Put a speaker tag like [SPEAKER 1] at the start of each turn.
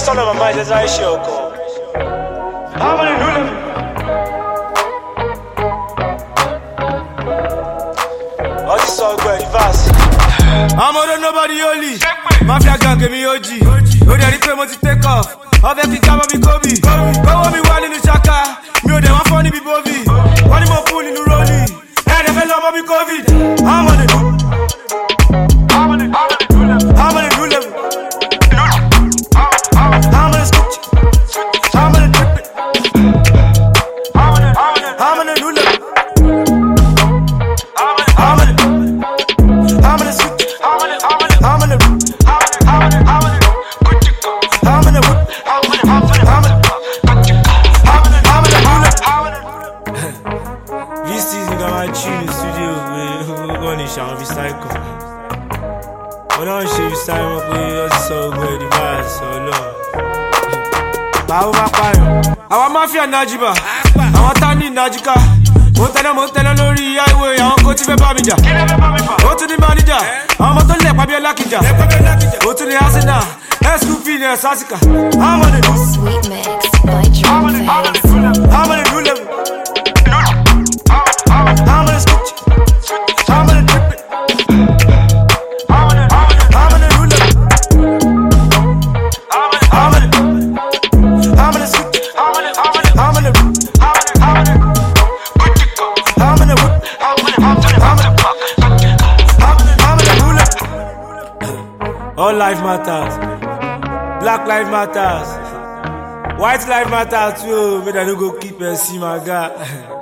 [SPEAKER 1] on my mind, that's how I show call. How many new level? All this song go reverse.
[SPEAKER 2] I'm more than nobody only. Mafia gang give me OG. Oh, they replay take off. All the kick up me Kobe. Go on me one in the shaka. Me oh, they want funny be Bobby. One more pool in the rollie. Hey, they fell on me COVID. I'm on it. I'm on it new level. I'm on it switch. I'm on it trip it. I'm on it new level. I'm on it switch. I'm on it. I'm on it this season got my tune in the studio. We're going to shout recycle. But don't show you sign up with us so good, the vibes so low. Our mafia Najiba, our Tani Najika. Montana lórí highway, àwọn kò tí fẹ́ bá mi jà. Ó tún ní manager, àwọn ọmọ tó lẹ̀ pàbí ẹlákìjà. Ó tún ní Arsenal, SQP ní Ẹ̀sásíkà. I'm on it.
[SPEAKER 3] Sweet mix by Drum Face.
[SPEAKER 2] I'm on it new level. I'm on it switch. I'm on it trip it. I'm on it new level. I'm on it switch. I'm on it. All life matters. Black life matters. White life matters too. But I don't go keep and see my guy.